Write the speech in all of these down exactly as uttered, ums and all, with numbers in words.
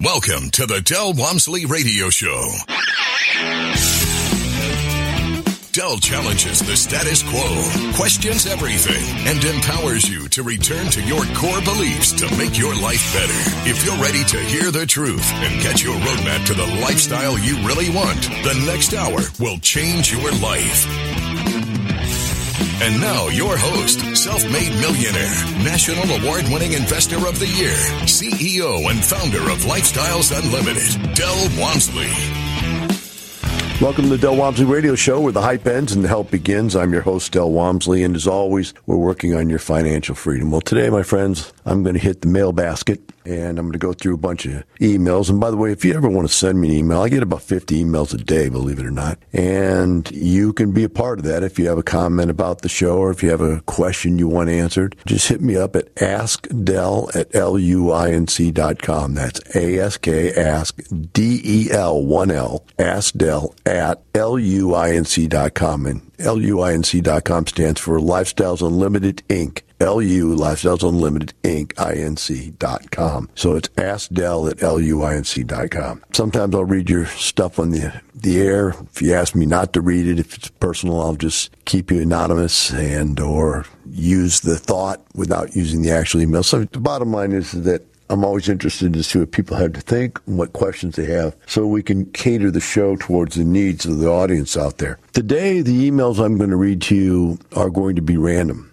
Welcome to the Del Walmsley Radio Show. Del challenges the status quo, questions everything, and empowers you to return to your core beliefs to make your life better. If you're ready to hear the truth and get your roadmap to the lifestyle you really want, the next hour will change your life. And now, your host, self-made millionaire, national award-winning investor of the year, C E O and founder of Lifestyles Unlimited, Del Walmsley. Welcome to the Del Walmsley Radio Show, where the hype ends and the help begins. I'm your host, Del Walmsley, and as always, we're working on your financial freedom. Well, today, my friends, I'm going to hit the mail basket, and I'm going to go through a bunch of emails. And by the way, if you ever want to send me an email, I get about fifty emails a day, believe it or not. And you can be a part of that if you have a comment about the show or if you have a question you want answered. Just hit me up at askdel at luinc dot com. That's A S K, ask, D E L, one L, askdel at luinc dot com. And luinc dot com stands for Lifestyles Unlimited, Incorporated. L U, Lifestyles Unlimited, Incorporated, I N C dot com. So it's askdel at luinc dot com. Sometimes I'll read your stuff on the the air. If you ask me not to read it, if it's personal, I'll just keep you anonymous and or use the thought without using the actual email. So the bottom line is that I'm always interested to see what people have to think and what questions they have so we can cater the show towards the needs of the audience out there. Today, the emails I'm going to read to you are going to be random.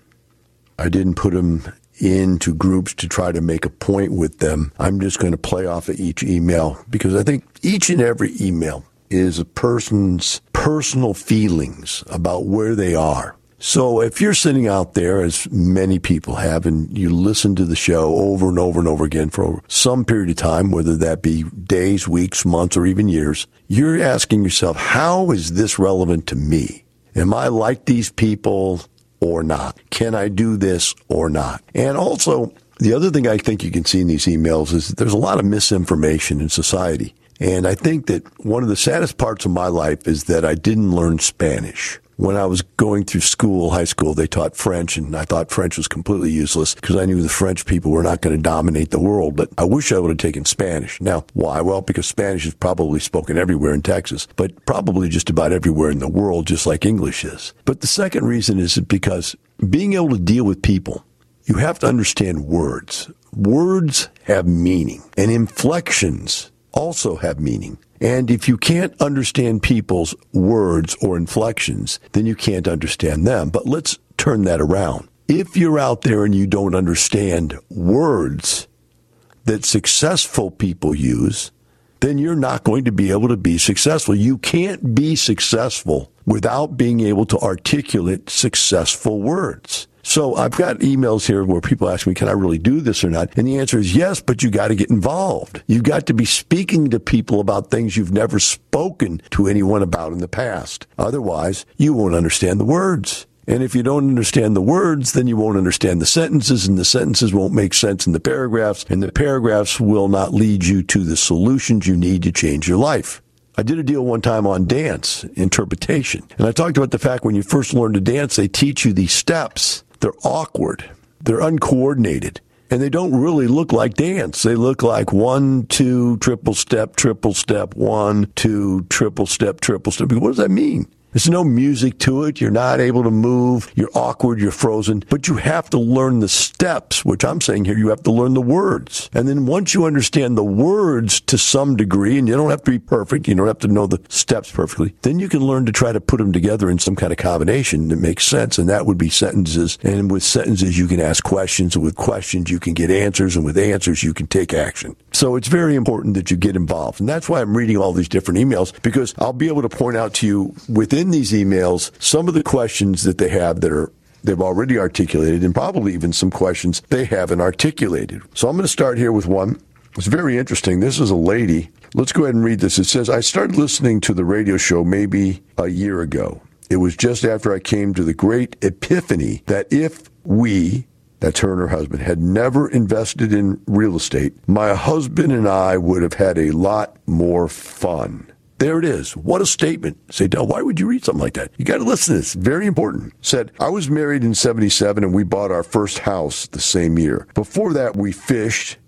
I didn't put them into groups to try to make a point with them. I'm just going to play off of each email because I think each and every email is a person's personal feelings about where they are. So if you're sitting out there, as many people have, and you listen to the show over and over and over again for some period of time, whether that be days, weeks, months, or even years, you're asking yourself, how is this relevant to me? Am I like these people or not? Can I do this or not? And also, the other thing I think you can see in these emails is that there's a lot of misinformation in society. And I think that one of the saddest parts of my life is that I didn't learn Spanish. When I was going through school, high school, they taught French, and I thought French was completely useless because I knew the French people were not going to dominate the world. But I wish I would have taken Spanish. Now, why? Well, because Spanish is probably spoken everywhere in Texas, but probably just about everywhere in the world, just like English is. But the second reason is because being able to deal with people, you have to understand words. Words have meaning, and inflections also have meaning. And if you can't understand people's words or inflections, then you can't understand them. But let's turn that around. If you're out there and you don't understand words that successful people use, then you're not going to be able to be successful. You can't be successful without being able to articulate successful words. So I've got emails here where people ask me, can I really do this or not? And the answer is yes, but you got to get involved. You've got to be speaking to people about things you've never spoken to anyone about in the past. Otherwise, you won't understand the words. And if you don't understand the words, then you won't understand the sentences, and the sentences won't make sense in the paragraphs, and the paragraphs will not lead you to the solutions you need to change your life. I did a deal one time on dance interpretation, and I talked about the fact when you first learn to dance, they teach you these steps. They're awkward, they're uncoordinated, and they don't really look like dance. They look like one, two, triple step, triple step, one, two, triple step, triple step. What does that mean? There's no music to it. You're not able to move. You're awkward. You're frozen. But you have to learn the steps, which I'm saying here, you have to learn the words. And then once you understand the words to some degree, and you don't have to be perfect, you don't have to know the steps perfectly, then you can learn to try to put them together in some kind of combination that makes sense. And that would be sentences. And with sentences, you can ask questions. And with questions, you can get answers. And with answers, you can take action. So it's very important that you get involved. And that's why I'm reading all these different emails, because I'll be able to point out to you within in these emails some of the questions that they have that are they've already articulated, and probably even some questions they haven't articulated. So I'm going to start here with one. It's very interesting. This is a lady. Let's go ahead and read this. It says, I started listening to the radio show maybe a year ago. It was just after I came to the great epiphany that if we, that's her and her husband, had never invested in real estate, my husband and I would have had a lot more fun. There it is. What a statement. Say, Del, why would you read something like that? You got to listen to this. Very important. Said, I was married in seventy-seven and we bought our first house the same year. Before that, we fished,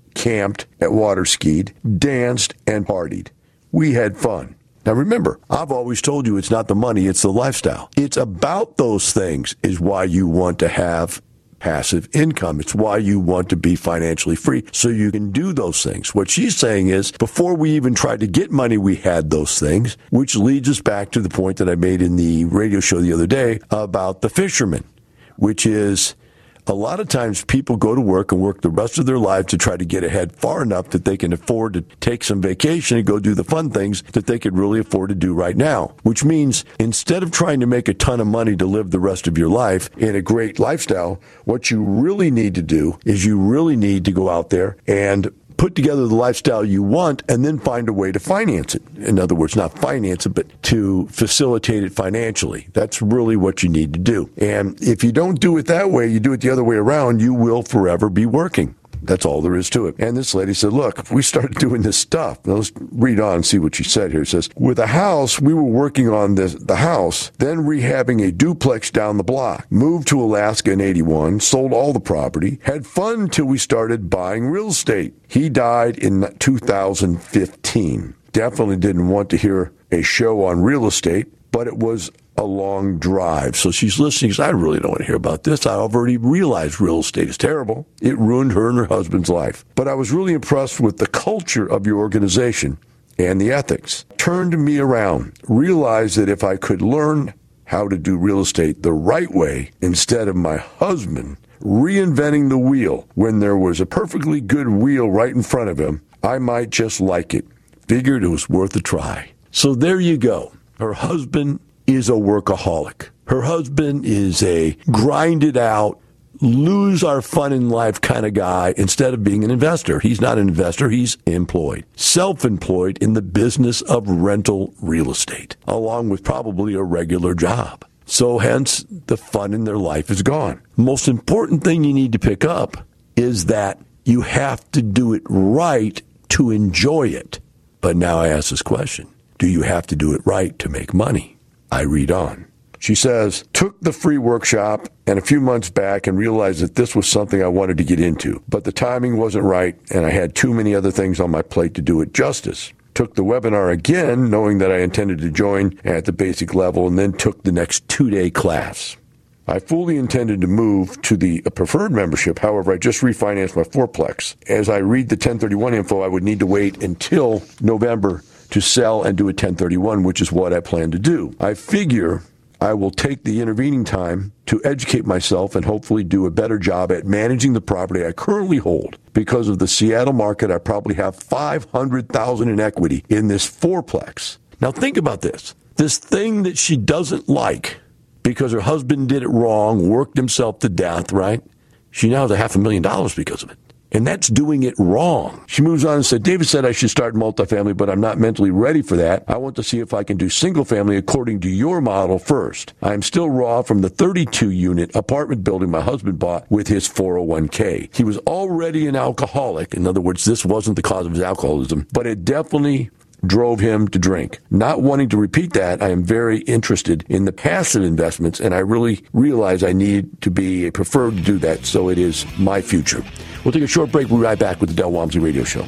camped, at water skied, danced, and partied. We had fun. Now remember, I've always told you it's not the money, it's the lifestyle. It's about those things is why you want to have passive income. It's why you want to be financially free, so you can do those things. What she's saying is, before we even tried to get money, we had those things, which leads us back to the point that I made in the radio show the other day about the fisherman, which is a lot of times people go to work and work the rest of their life to try to get ahead far enough that they can afford to take some vacation and go do the fun things that they could really afford to do right now. Which means instead of trying to make a ton of money to live the rest of your life in a great lifestyle, what you really need to do is you really need to go out there and put together the lifestyle you want and then find a way to finance it. In other words, not finance it, but to facilitate it financially. That's really what you need to do. And if you don't do it that way, you do it the other way around, you will forever be working. That's all there is to it. And this lady said, look, if we started doing this stuff, now let's read on and see what she said here. It says, with a house, we were working on this, the house, then rehabbing a duplex down the block, moved to Alaska in eighty-one, sold all the property, had fun till we started buying real estate. He died in two thousand fifteen. Definitely didn't want to hear a show on real estate, but it was a long drive. So she's listening. She says, I really don't want to hear about this. I already realized real estate is terrible. It ruined her and her husband's life. But I was really impressed with the culture of your organization and the ethics. Turned me around. Realized that if I could learn how to do real estate the right way instead of my husband reinventing the wheel when there was a perfectly good wheel right in front of him, I might just like it. Figured it was worth a try. So there you go. Her husband is a workaholic. Her husband is a grinded out, lose our fun in life kind of guy instead of being an investor. He's not an investor. He's employed, self-employed in the business of rental real estate, along with probably a regular job. So hence, the fun in their life is gone. Most important thing you need to pick up is that you have to do it right to enjoy it. But now I ask this question. Do you have to do it right to make money? I read on. She says, took the free workshop and a few months back and realized that this was something I wanted to get into, but the timing wasn't right and I had too many other things on my plate to do it justice. Took the webinar again, knowing that I intended to join at the basic level, and then took the next two-day class. I fully intended to move to the preferred membership. However, I just refinanced my fourplex. As I read the ten thirty-one info, I would need to wait until November to sell and do a ten thirty-one, which is what I plan to do. I figure I will take the intervening time to educate myself and hopefully do a better job at managing the property I currently hold. Because of the Seattle market, I probably have five hundred thousand dollars in equity in this fourplex. Now think about this. This thing that she doesn't like because her husband did it wrong, worked himself to death, right? She now has a half a million dollars because of it. And that's doing it wrong. She moves on and said, David said I should start multifamily, but I'm not mentally ready for that. I want to see if I can do single family according to your model first. I'm still raw from the thirty-two unit apartment building my husband bought with his four oh one k. He was already an alcoholic. In other words, this wasn't the cause of his alcoholism, but it definitely drove him to drink. Not wanting to repeat that, I am very interested in the passive investments, and I really realize I need to be preferred to do that, so it is my future. We'll take a short break. We'll be right back with the Del Walmsley Radio Show.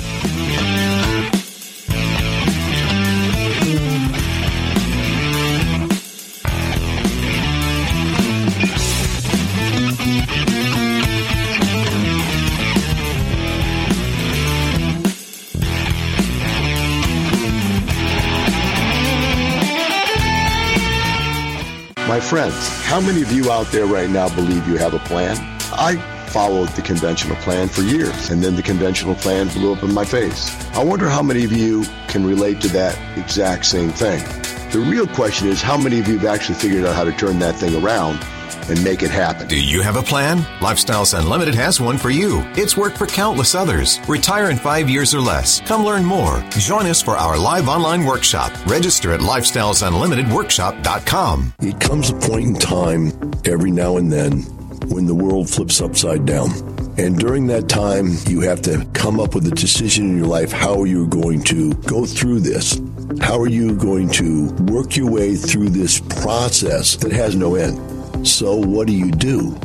My friends, how many of you out there right now believe you have a plan? I followed the conventional plan for years, and then the conventional plan blew up in my face. I wonder how many of you can relate to that exact same thing. The real question is, how many of you have actually figured out how to turn that thing around and make it happen? Do you have a plan? Lifestyles Unlimited has one for you. It's worked for countless others. Retire in five years or less. Come learn more. Join us for our live online workshop. Register at lifestyles unlimited workshop dot com. It comes a point in time every now and then when the world flips upside down. And during that time, you have to come up with a decision in your life. How are you going to go through this? How are you going to work your way through this process that has no end? So what do you do? The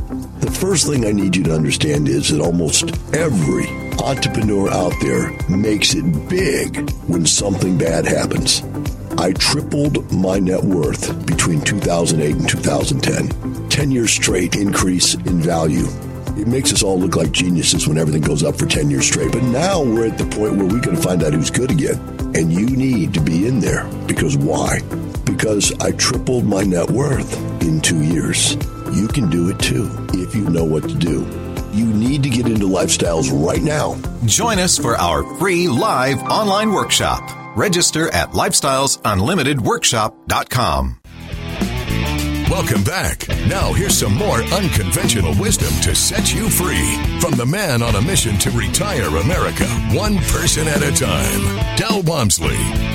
The first thing I need you to understand is that almost every entrepreneur out there makes it big when something bad happens. I tripled my net worth between two thousand eight and two thousand ten. ten years straight increase in value. It makes us all look like geniuses when everything goes up for ten years straight. But now we're at the point where we got to find out who's good again. And you need to be in there. Because why? Because I tripled my net worth in two years. You can do it too if you know what to do. You need to get into Lifestyles right now. Join us for our free live online workshop. Register at lifestyles unlimited workshop dot com. Welcome back. Now here's some more unconventional wisdom to set you free from the man on a mission to retire America, one person at a time, Del Walmsley.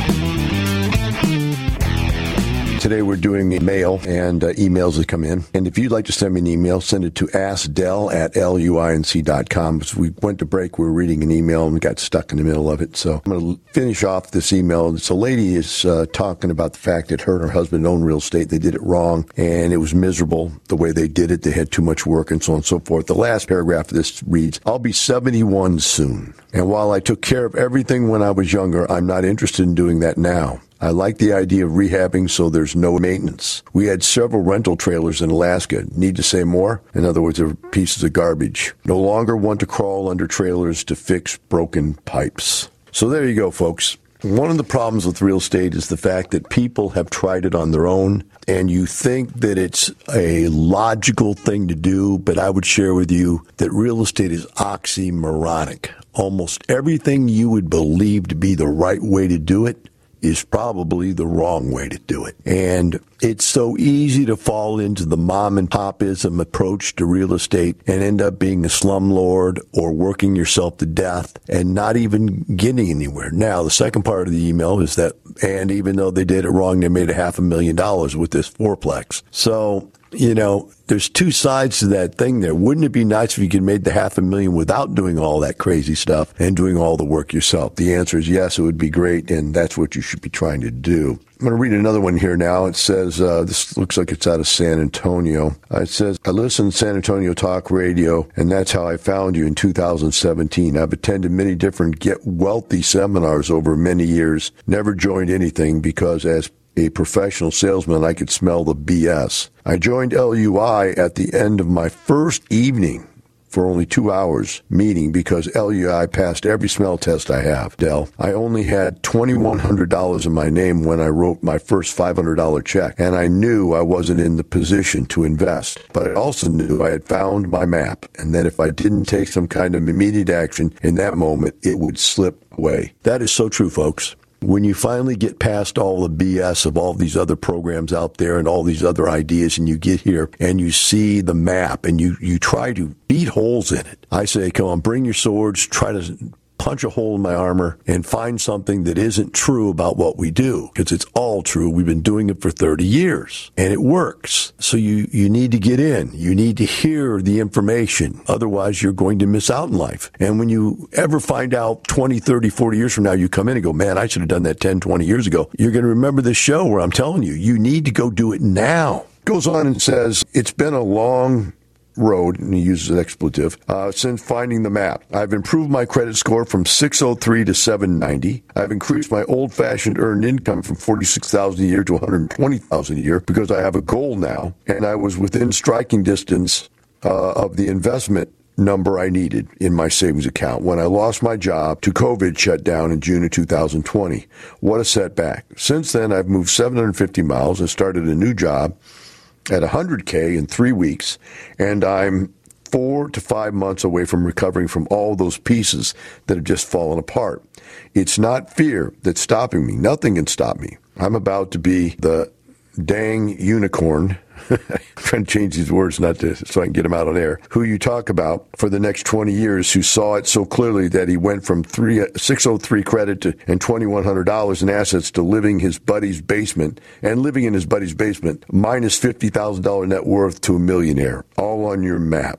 Today we're doing mail and uh, emails that come in. And if you'd like to send me an email, send it to askdell at luinc dot com. As we went to break, we were reading an email and we got stuck in the middle of it. So I'm going to finish off this email. So a lady is uh, talking about the fact that her and her husband own real estate. They did it wrong and it was miserable the way they did it. They had too much work and so on and so forth. The last paragraph of this reads, I'll be seventy-one soon. And while I took care of everything when I was younger, I'm not interested in doing that now. I like the idea of rehabbing so there's no maintenance. We had several rental trailers in Alaska. Need to say more? In other words, they're pieces of garbage. No longer want to crawl under trailers to fix broken pipes. So there you go, folks. One of the problems with real estate is the fact that people have tried it on their own, and you think that it's a logical thing to do, but I would share with you that real estate is oxymoronic. Almost everything you would believe to be the right way to do it is probably the wrong way to do it. And it's so easy to fall into the mom and popism approach to real estate and end up being a slumlord or working yourself to death and not even getting anywhere. Now, the second part of the email is that, and even though they did it wrong, they made a half a million dollars with this fourplex. So, you know, there's two sides to that thing there. Wouldn't it be nice if you could make the half a million without doing all that crazy stuff and doing all the work yourself? The answer is yes, it would be great, and that's what you should be trying to do. I'm going to read another one here now. It says, uh, this looks like it's out of San Antonio. Uh, it says, I listen to San Antonio Talk Radio, and that's how I found you in two thousand seventeen. I've attended many different Get Wealthy seminars over many years, never joined anything because as a professional salesman, I could smell the B S. I joined L U I at the end of my first evening for only two hours meeting because L U I passed every smell test I have, Del. I only had twenty-one hundred dollars in my name when I wrote my first five hundred dollars check, and I knew I wasn't in the position to invest. But I also knew I had found my map, and that if I didn't take some kind of immediate action in that moment, it would slip away. That is so true, folks. When you finally get past all the B S of all these other programs out there and all these other ideas and you get here and you see the map and you, you try to beat holes in it, I say, come on, bring your swords, try to punch a hole in my armor and find something that isn't true about what we do, because it's all true. We've been doing it for thirty years and it works. So you, you need to get in. You need to hear the information. Otherwise, you're going to miss out in life. And when you ever find out twenty, thirty, forty years from now, you come in and go, man, I should have done that ten, twenty years ago. You're going to remember this show where I'm telling you, you need to go do it now. Goes on and says, it's been a long road, and he uses an expletive, uh, since finding the map. I've improved my credit score from six oh three to seven ninety. I've increased my old-fashioned earned income from forty-six thousand dollars a year to one hundred twenty thousand dollars a year because I have a goal now, and I was within striking distance uh, of the investment number I needed in my savings account when I lost my job to COVID shut down in June of two thousand twenty. What a setback. Since then, I've moved seven hundred fifty miles and started a new job at one hundred K in three weeks, and I'm four to five months away from recovering from all those pieces that have just fallen apart. It's not fear that's stopping me. Nothing can stop me. I'm about to be the dang unicorn. I'm trying to change these words not to so I can get them out on air. Who you talk about for the next twenty years, who saw it so clearly that he went from three six oh three credit to and twenty-one hundred dollars in assets to living his buddy's basement and living in his buddy's basement, minus fifty thousand dollars net worth to a millionaire, all on your map.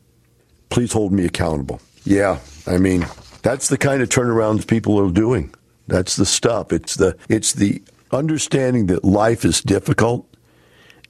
Please hold me accountable. Yeah, I mean, that's the kind of turnarounds people are doing. That's the stuff. It's the it's the understanding that life is difficult.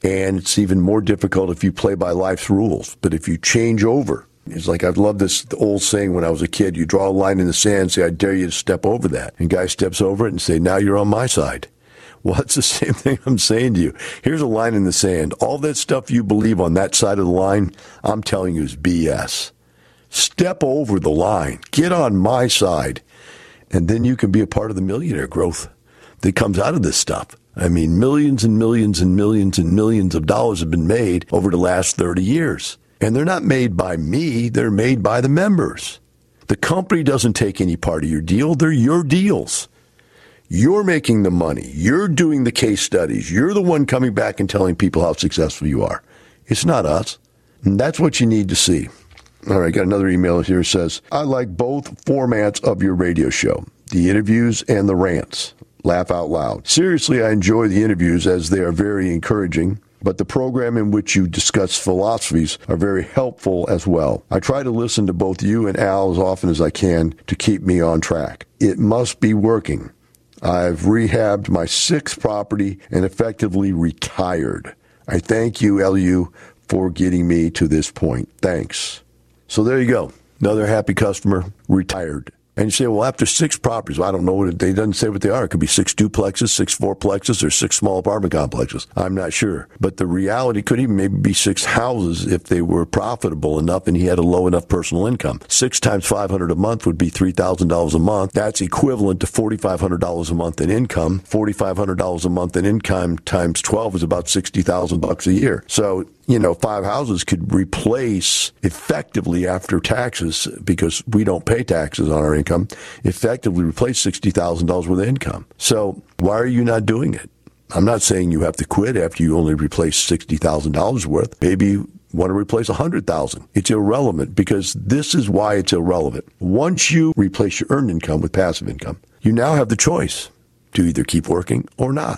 And it's even more difficult if you play by life's rules. But if you change over, it's like, I've loved this old saying when I was a kid, you draw a line in the sand and say, I dare you to step over that. And guy steps over it and say, now you're on my side. Well, it's the same thing I'm saying to you. Here's a line in the sand. All that stuff you believe on that side of the line, I'm telling you is B S. Step over the line. Get on my side. And then you can be a part of the millionaire growth that comes out of this stuff. I mean, millions and millions and millions and millions of dollars have been made over the last thirty years. And they're not made by me. They're made by the members. The company doesn't take any part of your deal. They're your deals. You're making the money. You're doing the case studies. You're the one coming back and telling people how successful you are. It's not us. And that's what you need to see. All right, got another email here that says, I like both formats of your radio show, the interviews and the rants. Laugh out loud. Seriously, I enjoy the interviews as they are very encouraging, but the program in which you discuss philosophies are very helpful as well. I try to listen to both you and Al as often as I can to keep me on track. It must be working. I've rehabbed my sixth property and effectively retired. I thank you, L U, for getting me to this point. Thanks. So there you go. Another happy customer, retired. And you say, well, after six properties, well, I don't know what it, they doesn't say what they are. It could be six duplexes, six fourplexes, or six small apartment complexes. I'm not sure. But the reality could even maybe be six houses if they were profitable enough and he had a low enough personal income. Six times five hundred dollars a month would be three thousand dollars a month. That's equivalent to four thousand five hundred dollars a month in income. four thousand five hundred dollars a month in income times twelve is about sixty thousand bucks a year. So, you know, five houses could replace effectively after taxes, because we don't pay taxes on our income, effectively replace sixty thousand dollars worth of income. So why are you not doing it? I'm not saying you have to quit after you only replace sixty thousand dollars worth. Maybe you want to replace one hundred thousand dollars. It's irrelevant, because this is why it's irrelevant. Once you replace your earned income with passive income, you now have the choice to either keep working or not.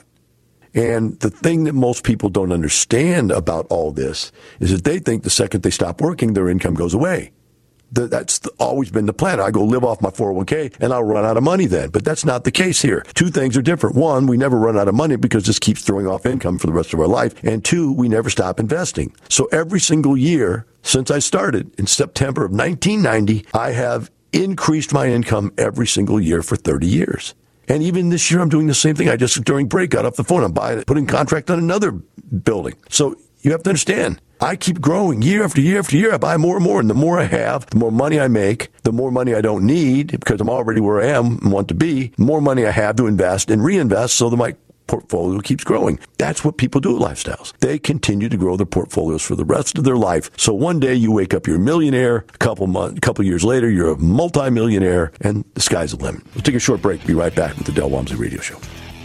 And the thing that most people don't understand about all this is that they think the second they stop working, their income goes away. That's always been the plan. I go live off my four oh one k and I'll run out of money then. But that's not the case here. Two things are different. One, we never run out of money because this keeps throwing off income for the rest of our life. And two, we never stop investing. So every single year since I started in September of nineteen ninety, I have increased my income every single year for thirty years. And even this year, I'm doing the same thing. I just, during break, got off the phone. I'm buying, putting contract on another building. So you have to understand, I keep growing year after year after year. I buy more and more. And the more I have, the more money I make, the more money I don't need because I'm already where I am and want to be, the more money I have to invest and reinvest so that my portfolio keeps growing. That's what people do at Lifestyles. They continue to grow their portfolios for the rest of their life. So one day you wake up, you're a millionaire. A couple months, a couple years later, you're a multimillionaire, and the sky's the limit. We'll take a short break. Be right back with the Del Walmsley Radio Show.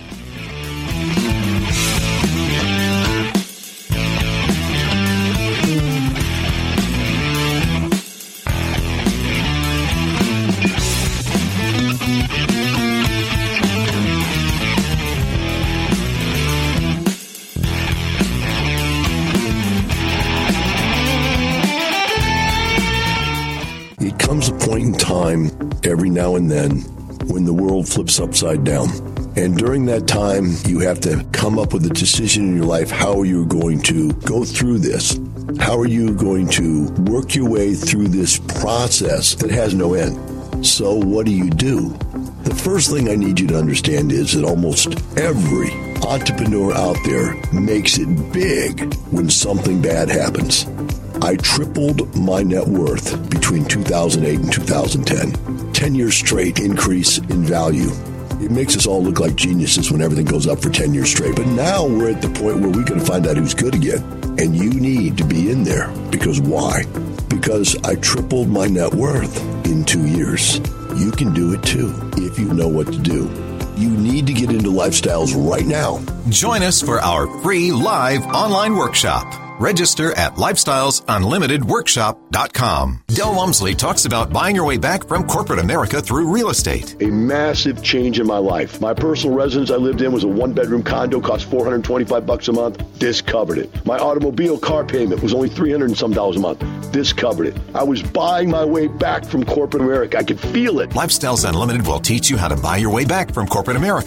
Comes a point in time every now and then when the world flips upside down. And during that time, you have to come up with a decision in your life. How are you going to go through this? How are you going to work your way through this process that has no end? So what do you do? The first thing I need you to understand is that almost every entrepreneur out there makes it big when something bad happens. I tripled my net worth between two thousand eight and two thousand ten. ten years straight increase in value. It makes us all look like geniuses when everything goes up for ten years straight. But now we're at the point where we're going to find out who's good again. And you need to be in there. Because why? Because I tripled my net worth in two years. You can do it too if you know what to do. You need to get into Lifestyles right now. Join us for our free live online workshop. Register at lifestyles unlimited workshop dot com. Del Walmsley talks about buying your way back from corporate America through real estate. A massive change in my life. My personal residence I lived in was a one-bedroom condo, cost four hundred twenty-five bucks a month. This covered it. My automobile car payment was only three hundred and some dollars a month. This covered it. I was buying my way back from corporate America. I could feel it. Lifestyles Unlimited will teach you how to buy your way back from corporate America.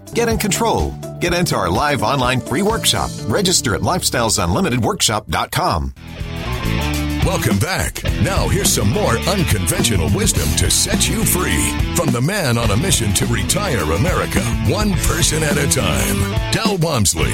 Get in control. Get into our live online free workshop. Register at lifestyles unlimited workshop dot com. Welcome back. Now here's some more unconventional wisdom to set you free from the man on a mission to retire America, one person at a time, Del Walmsley.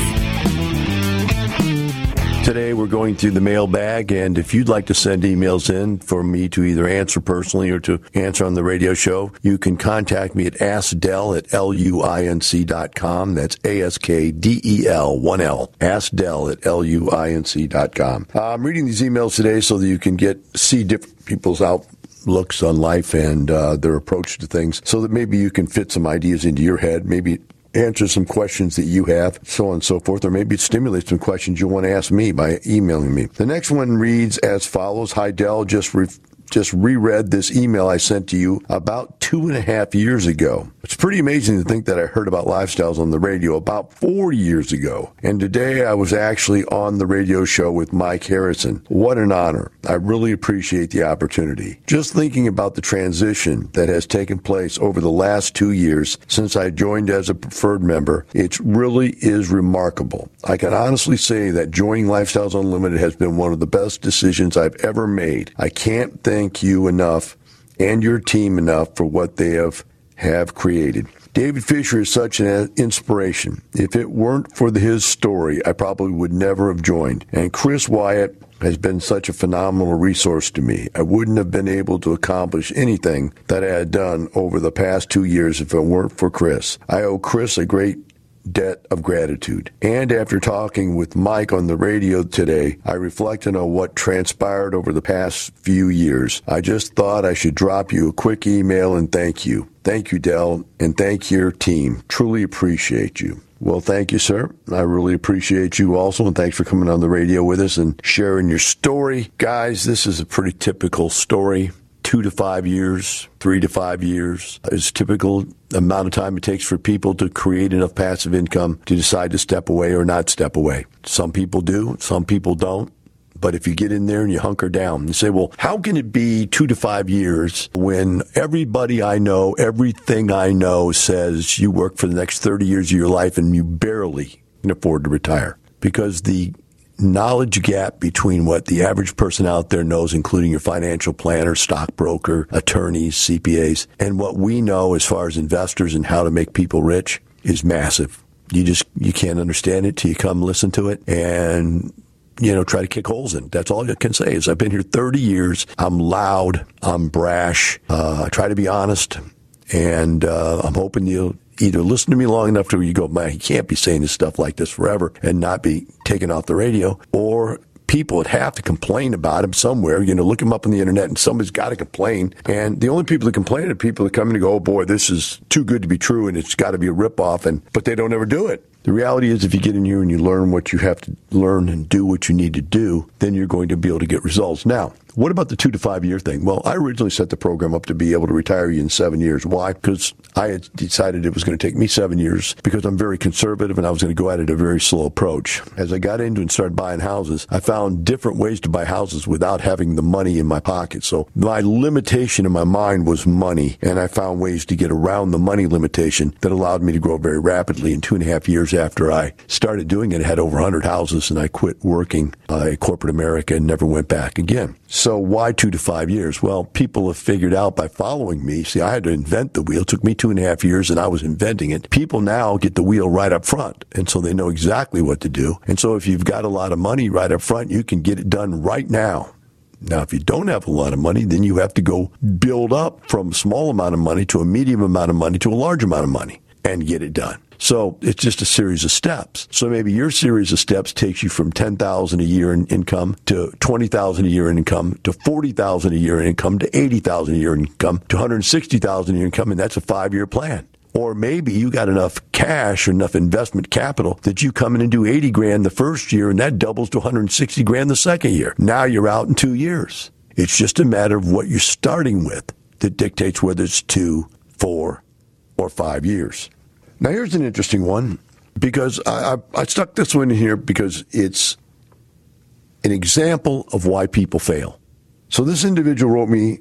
Today we're going through the mailbag, and if you'd like to send emails in for me to either answer personally or to answer on the radio show, you can contact me at askdel at luinc dot com. That's A S K D E L, one L. askdel at luinc dot com. Uh, I'm reading these emails today so that you can get see different people's outlooks on life and uh, their approach to things, so that maybe you can fit some ideas into your head. Maybe answer some questions that you have, so on and so forth, or maybe it stimulates some questions you want to ask me by emailing me. The next one reads as follows. Hi, Del. Just re- just reread this email I sent to you about two and a half years ago. It's pretty amazing to think that I heard about lifestyles on the radio about four years ago. And today I was actually on the radio show with Mike Harrison. What an honor. I really appreciate the opportunity. Just thinking about the transition that has taken place over the last two years since I joined as a preferred member, it really is remarkable. I can honestly say that joining Lifestyles Unlimited has been one of the best decisions I've ever made. I can't thank you enough and your team enough for what they have have created. David Fisher is such an inspiration. If it weren't for his story, I probably would never have joined. And Chris Wyatt has been such a phenomenal resource to me. I wouldn't have been able to accomplish anything that I had done over the past two years if it weren't for Chris. I owe Chris a great debt of gratitude. And after talking with Mike on the radio today, I reflected on what transpired over the past few years. I just thought I should drop you a quick email and thank you. Thank you, Del, and thank your team. Truly appreciate you. Well, thank you, sir. I really appreciate you also, and thanks for coming on the radio with us and sharing your story. Guys, this is a pretty typical story. Two to five years, three to five years is typical amount of time it takes for people to create enough passive income to decide to step away or not step away. Some people do, some people don't. But if you get in there and you hunker down, you say, well, how can it be two to five years when everybody I know, everything I know says you work for the next thirty years of your life and you barely can afford to retire? Because the knowledge gap between what the average person out there knows, including your financial planner, stockbroker, attorneys, C P As, and what we know as far as investors and how to make people rich is massive. You just, you can't understand it till you come listen to it and, you know, try to kick holes in it. That's all I can say is I've been here thirty years. I'm loud. I'm brash. Uh, I try to be honest. And uh, I'm hoping you'll either listen to me long enough to where you go, man, he can't be saying this stuff like this forever and not be taken off the radio, or people would have to complain about him somewhere. You know, look him up on the internet and somebody's got to complain. And the only people that complain are people that come in and go, oh boy, this is too good to be true and it's got to be a ripoff, and but they don't ever do it. The reality is if you get in here and you learn what you have to learn and do what you need to do, then you're going to be able to get results. Now, what about the two to five year thing? Well, I originally set the program up to be able to retire you in seven years. Why? Because I had decided it was going to take me seven years because I'm very conservative and I was going to go at it a very slow approach. As I got into and started buying houses, I found different ways to buy houses without having the money in my pocket. So my limitation in my mind was money, and I found ways to get around the money limitation that allowed me to grow very rapidly. In two and a half years after I started doing it, I had over one hundred houses, and I quit working uh, at corporate America and never went back again. So why two to five years? Well, people have figured out by following me. See, I had to invent the wheel. It took me two and a half years, and I was inventing it. People now get the wheel right up front, and so they know exactly what to do. And so if you've got a lot of money right up front, you can get it done right now. Now, if you don't have a lot of money, then you have to go build up from a small amount of money to a medium amount of money to a large amount of money and get it done. So it's just a series of steps. So maybe your series of steps takes you from ten thousand dollars a year in income to twenty thousand dollars a year in income to forty thousand dollars a year in income to eighty thousand dollars a year in income to one hundred sixty thousand dollars a year in income, and that's a five-year plan. Or maybe you got enough cash or enough investment capital that you come in and do eighty grand the first year, and that doubles to one hundred sixty grand the second year. Now you're out in two years. It's just a matter of what you're starting with that dictates whether it's two, four, or five years. Now, here's an interesting one, because I, I, I stuck this one in here because it's an example of why people fail. So this individual wrote me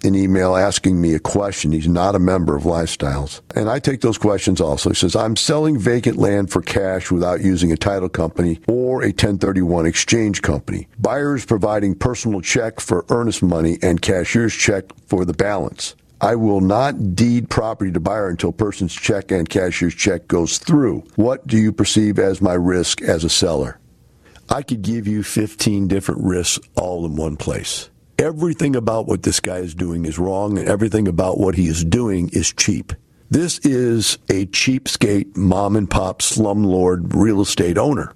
an email asking me a question. He's not a member of Lifestyles. And I take those questions also. He says, I'm selling vacant land for cash without using a title company or a ten thirty-one exchange company. Buyers providing personal check for earnest money and cashier's check for the balance. I will not deed property to buyer until person's check and cashier's check goes through. What do you perceive as my risk as a seller? I could give you fifteen different risks all in one place. Everything about what this guy is doing is wrong, and everything about what he is doing is cheap. This is a cheapskate, mom-and-pop, slumlord real estate owner.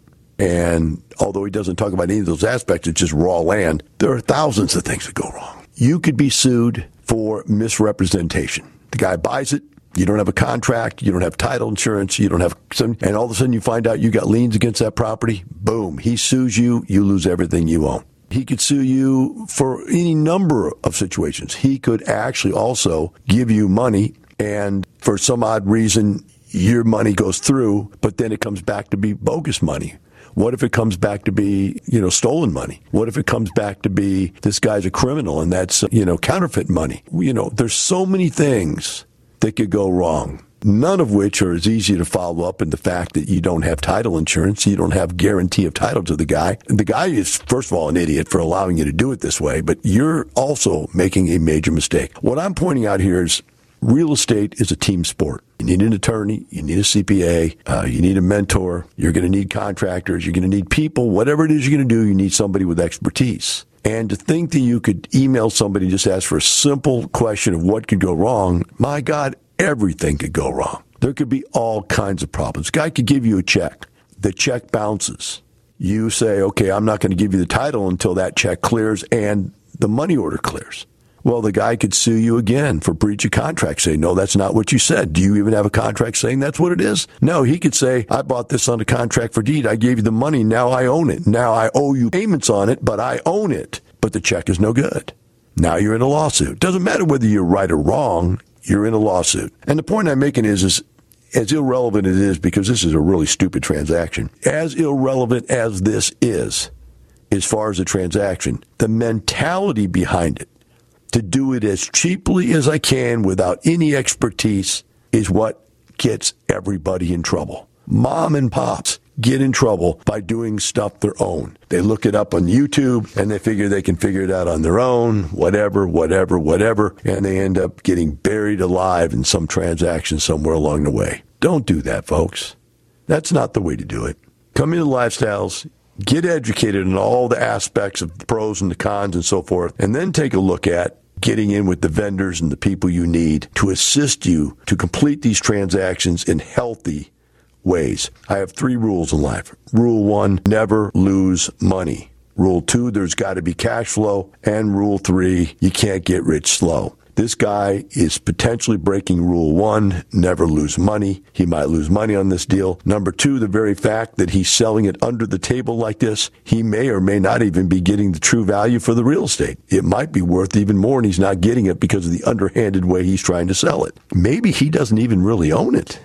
And although he doesn't talk about any of those aspects, it's just raw land, there are thousands of things that go wrong. You could be sued for misrepresentation. The guy buys it, you don't have a contract, you don't have title insurance, you don't have some, and all of a sudden you find out you got liens against that property, boom, he sues you, you lose everything you own. He could sue you for any number of situations. He could actually also give you money, and for some odd reason, your money goes through, but then it comes back to be bogus money. What if it comes back to be, you know, stolen money? What if it comes back to be this guy's a criminal and that's, you know, counterfeit money? You know, there's so many things that could go wrong, none of which are as easy to follow up in the fact that you don't have title insurance, you don't have guarantee of title to the guy. And the guy is, first of all, an idiot for allowing you to do it this way, but you're also making a major mistake. What I'm pointing out here is real estate is a team sport. You need an attorney, you need a C P A, uh, you need a mentor, you're going to need contractors, you're going to need people, whatever it is you're going to do, you need somebody with expertise. And to think that you could email somebody and just ask for a simple question of what could go wrong, my God, everything could go wrong. There could be all kinds of problems. A guy could give you a check. The check bounces. You say, okay, I'm not going to give you the title until that check clears and the money order clears. Well, the guy could sue you again for breach of contract. Say, no, that's not what you said. Do you even have a contract saying that's what it is? No, he could say, I bought this on a contract for deed. I gave you the money. Now I own it. Now I owe you payments on it, but I own it. But the check is no good. Now you're in a lawsuit. Doesn't matter whether you're right or wrong. You're in a lawsuit. And the point I'm making is, is as irrelevant it is, because this is a really stupid transaction, as irrelevant as this is, as far as the transaction, the mentality behind it, to do it as cheaply as I can without any expertise, is what gets everybody in trouble. Mom and pops get in trouble by doing stuff their own. They look it up on YouTube and they figure they can figure it out on their own, whatever, whatever, whatever, and they end up getting buried alive in some transaction somewhere along the way. Don't do that, folks. That's not the way to do it. Come into Lifestyles, get educated in all the aspects of the pros and the cons and so forth, and then take a look at getting in with the vendors and the people you need to assist you to complete these transactions in healthy ways. I have three rules in life. Rule one, never lose money. Rule two, there's got to be cash flow. And rule three, you can't get rich slow. This guy is potentially breaking rule one, never lose money. He might lose money on this deal. Number two, the very fact that he's selling it under the table like this, he may or may not even be getting the true value for the real estate. It might be worth even more and he's not getting it because of the underhanded way he's trying to sell it. Maybe he doesn't even really own it.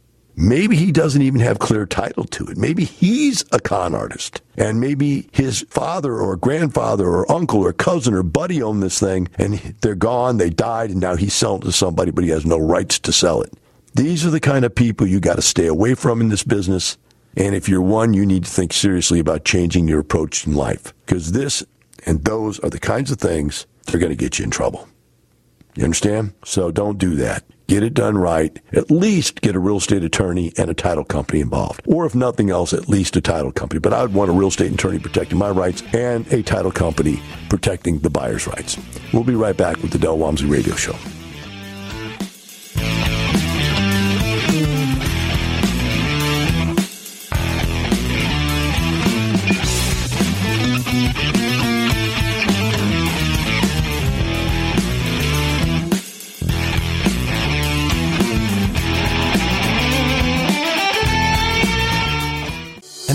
Maybe he doesn't even have clear title to it. Maybe he's a con artist. And maybe his father or grandfather or uncle or cousin or buddy owned this thing and they're gone, they died, and now he's selling it to somebody, but he has no rights to sell it. These are the kind of people you got to stay away from in this business. And if you're one, you need to think seriously about changing your approach in life. Because this and those are the kinds of things that are going to get you in trouble. You understand? So don't do that. Get it done right. At least get a real estate attorney and a title company involved. Or if nothing else, at least a title company. But I would want a real estate attorney protecting my rights and a title company protecting the buyer's rights. We'll be right back with the Del Walmsley Radio Show.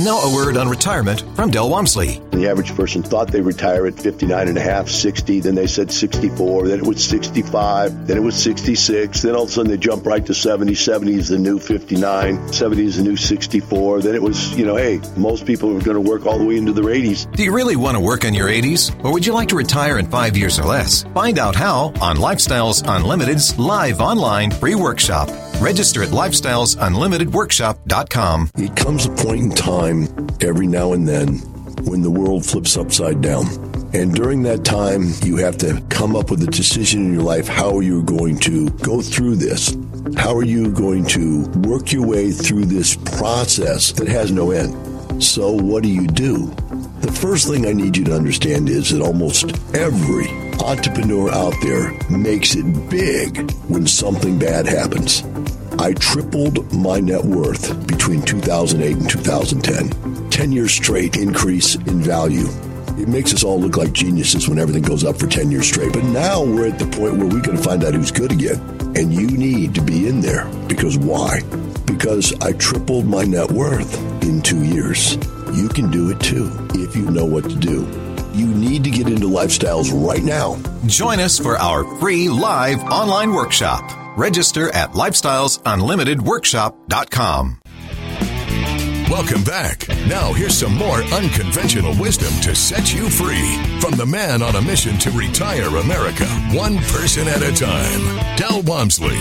And now a word on retirement from Del Walmsley. The average person thought they retire at fifty-nine and a half, sixty, then they said sixty-four, then it was sixty-five, then it was sixty-six, then all of a sudden they jump right to seventy. seventy is the new fifty-nine, seventy is the new sixty-four. Then it was, you know, hey, most people are going to work all the way into their eighties. Do you really want to work in your eighties? Or would you like to retire in five years or less? Find out how on Lifestyles Unlimited's live online free workshop. Register at lifestyles unlimited workshop dot com. It comes a point in time every now and then when the world flips upside down. And during that time, you have to come up with a decision in your life. How are you going to go through this? How are you going to work your way through this process that has no end? So what do you do? The first thing I need you to understand is that almost every entrepreneur out there makes it big when something bad happens. I tripled my net worth between two thousand eight and two thousand ten. ten years straight increase in value. It makes us all look like geniuses when everything goes up for ten years straight. But now we're at the point where we got to find out who's good again. And you need to be in there. Because why? Because I tripled my net worth in two years. You can do it too if you know what to do. You need to get into Lifestyles right now. Join us for our free live online workshop. Register at lifestyles unlimited workshop dot com. Welcome back. Now here's some more unconventional wisdom to set you free from the man on a mission to retire America, one person at a time, Del Walmsley.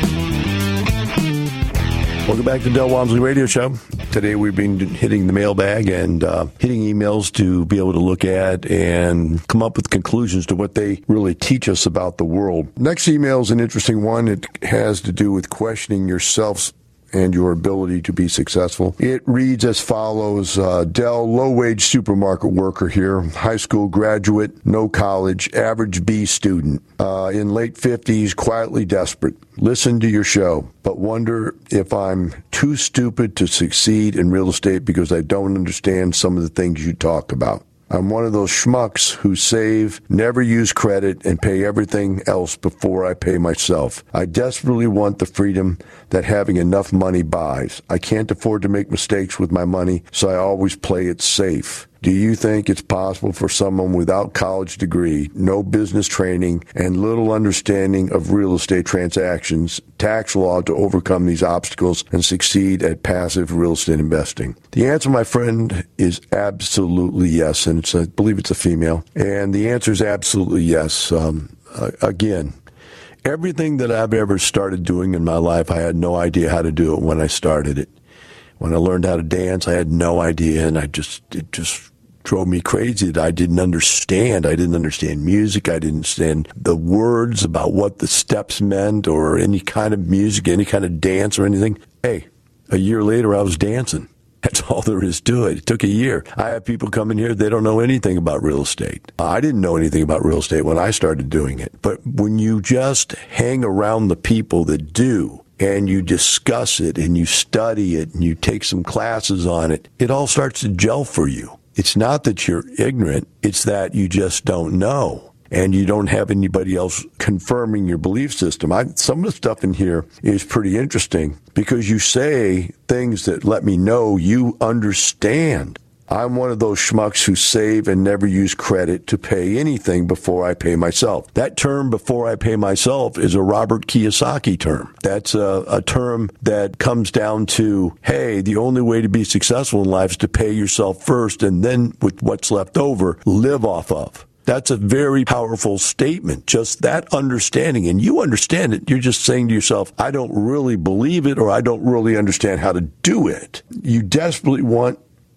Welcome back to the Del Walmsley Radio Show. Today we've been hitting the mailbag and uh, hitting emails to be able to look at and come up with conclusions to what they really teach us about the world. Next email is an interesting one. It has to do with questioning yourself and your ability to be successful. It reads as follows. uh, Del, low-wage supermarket worker here, high school graduate, no college, average B student, uh, in late fifties, quietly desperate. Listen to your show, but wonder if I'm too stupid to succeed in real estate because I don't understand some of the things you talk about. I'm one of those schmucks who save, never use credit, and pay everything else before I pay myself. I desperately want the freedom that having enough money buys. I can't afford to make mistakes with my money, so I always play it safe. Do you think it's possible for someone without college degree, no business training, and little understanding of real estate transactions, tax law to overcome these obstacles and succeed at passive real estate investing? The answer, my friend, is absolutely yes, and it's, I believe it's a female. And the answer is absolutely yes. Um, uh, again, everything that I've ever started doing in my life, I had no idea how to do it when I started it. When I learned how to dance, I had no idea, and I just it just drove me crazy that I didn't understand. I didn't understand music. I didn't understand the words about what the steps meant or any kind of music, any kind of dance or anything. Hey, a year later, I was dancing. That's all there is to it. It took a year. I have people come in here, they don't know anything about real estate. I didn't know anything about real estate when I started doing it. But when you just hang around the people that do, and you discuss it, and you study it, and you take some classes on it, it all starts to gel for you. It's not that you're ignorant, it's that you just don't know, and you don't have anybody else confirming your belief system. I, some of the stuff in here is pretty interesting, because you say things that let me know you understand. I'm one of those schmucks who save and never use credit to pay anything before I pay myself. That term, before I pay myself, is a Robert Kiyosaki term. That's a, a term that comes down to, hey, the only way to be successful in life is to pay yourself first, and then with what's left over, live off of. That's a very powerful statement, just that understanding. And you understand it. You're just saying to yourself, I don't really believe it, or I don't really understand how to do it. You desperately want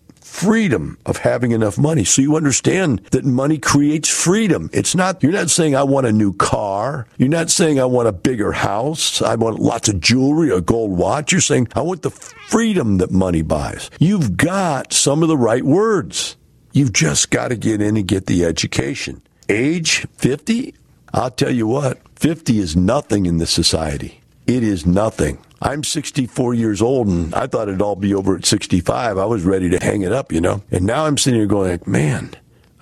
freedom of having enough money. So you understand that money creates freedom. It's not, you're not saying I want a new car. You're not saying I want a bigger house. I want lots of jewelry, a gold watch. You're saying I want the freedom that money buys. You've got some of the right words. You've just got to get in and get the education. Age fifty? I'll tell you what, fifty is nothing in this society. It is nothing. I'm sixty-four years old, and I thought it'd all be over at sixty-five. I was ready to hang it up, you know. And now I'm sitting here going, like, man,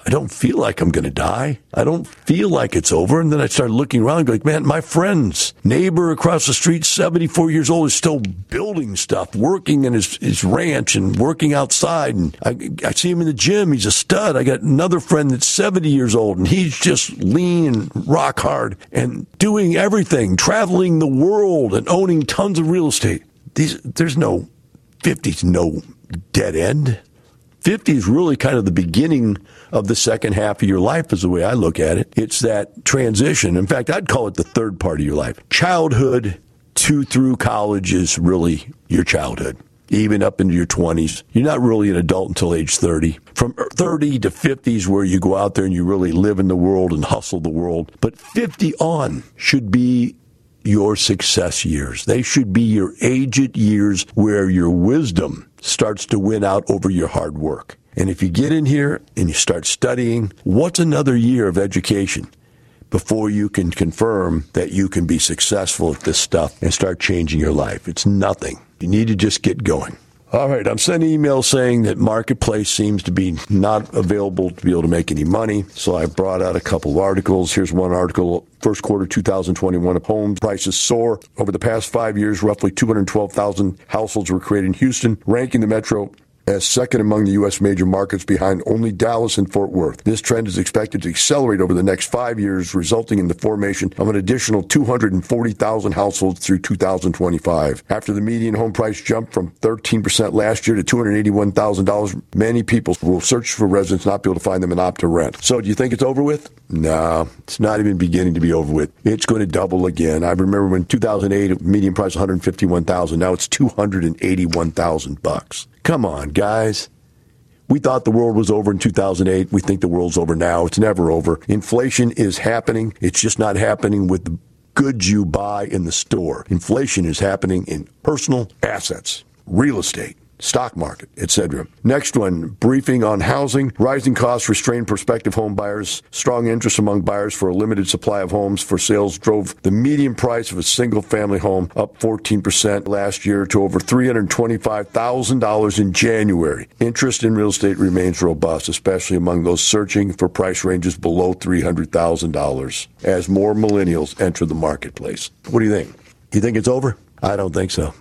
I don't feel like I'm going to die. I don't feel like it's over. And then I started looking around and going, man, my friend's neighbor across the street, seventy-four years old, is still building stuff, working in his, his ranch and working outside. And I, I see him in the gym. He's a stud. I got another friend that's seventy years old, and he's just lean and rock hard and doing everything, traveling the world and owning tons of real estate. These, there's no fifty's no dead end. fifty is really kind of the beginning of the second half of your life is the way I look at it. It's that transition. In fact, I'd call it the third part of your life. Childhood to through college is really your childhood, even up into your twenties. You're not really an adult until age thirty. From thirty to fifty is where you go out there and you really live in the world and hustle the world. But fifty on should be your success years. They should be your aged years where your wisdom starts to win out over your hard work. And if you get in here and you start studying, what's another year of education before you can confirm that you can be successful at this stuff and start changing your life? It's nothing. You need to just get going. All right, I'm sending emails saying that Marketplace seems to be not available to be able to make any money. So I brought out a couple of articles. Here's one article. First quarter two thousand twenty-one, home prices soar. Over the past five years, roughly two hundred twelve thousand households were created in Houston, ranking the metro as second among the U S major markets behind only Dallas and Fort Worth. This trend is expected to accelerate over the next five years, resulting in the formation of an additional two hundred forty thousand households through two thousand twenty-five. After the median home price jumped from thirteen percent last year to two hundred eighty-one thousand dollars, many people will search for residents, not be able to find them, and opt to rent. So do you think it's over with? No, it's not even beginning to be over with. It's going to double again. I remember when two thousand eight, median price one hundred fifty-one thousand dollars. Now it's two hundred eighty-one thousand bucks. Come on, guys. We thought the world was over in two thousand eight. We think the world's over now. It's never over. Inflation is happening. It's just not happening with the goods you buy in the store. Inflation is happening in personal assets, real estate, stock market, et cetera. Next one, briefing on housing. Rising costs restrain prospective home buyers. Strong interest among buyers for a limited supply of homes for sales drove the median price of a single-family home up fourteen percent last year to over three hundred twenty-five thousand dollars in January. Interest in real estate remains robust, especially among those searching for price ranges below three hundred thousand dollars as more millennials enter the marketplace. What do you think? You think it's over? I don't think so.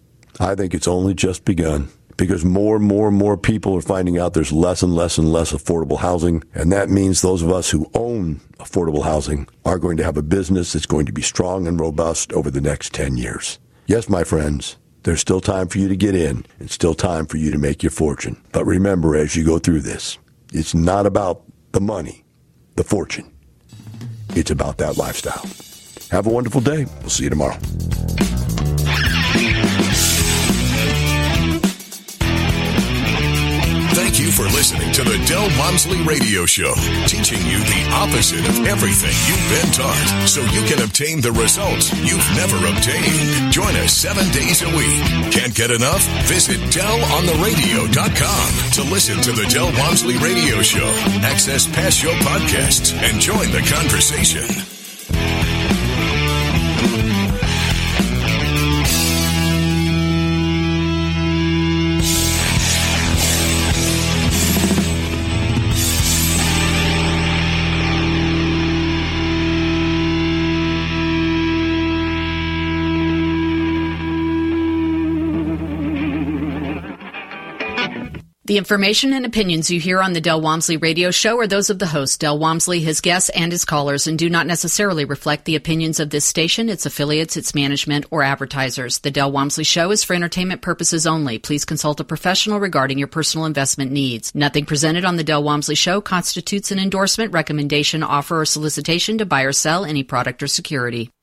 I think it's only just begun because more and more and more people are finding out there's less and less and less affordable housing. And that means those of us who own affordable housing are going to have a business that's going to be strong and robust over the next ten years. Yes, my friends, there's still time for you to get in. It's still time for you to make your fortune. But remember, as you go through this, it's not about the money, the fortune. It's about that lifestyle. Have a wonderful day. We'll see you tomorrow. Thank you for listening to the Del Walmsley Radio Show, teaching you the opposite of everything you've been taught so you can obtain the results you've never obtained. Join us seven days a week. Can't get enough? Visit del on the radio dot com to listen to the Del Walmsley Radio Show, access past show podcasts, and join the conversation. The information and opinions you hear on the Del Walmsley Radio Show are those of the host, Del Walmsley, his guests, and his callers, and do not necessarily reflect the opinions of this station, its affiliates, its management, or advertisers. The Del Walmsley Show is for entertainment purposes only. Please consult a professional regarding your personal investment needs. Nothing presented on the Del Walmsley Show constitutes an endorsement, recommendation, offer, or solicitation to buy or sell any product or security.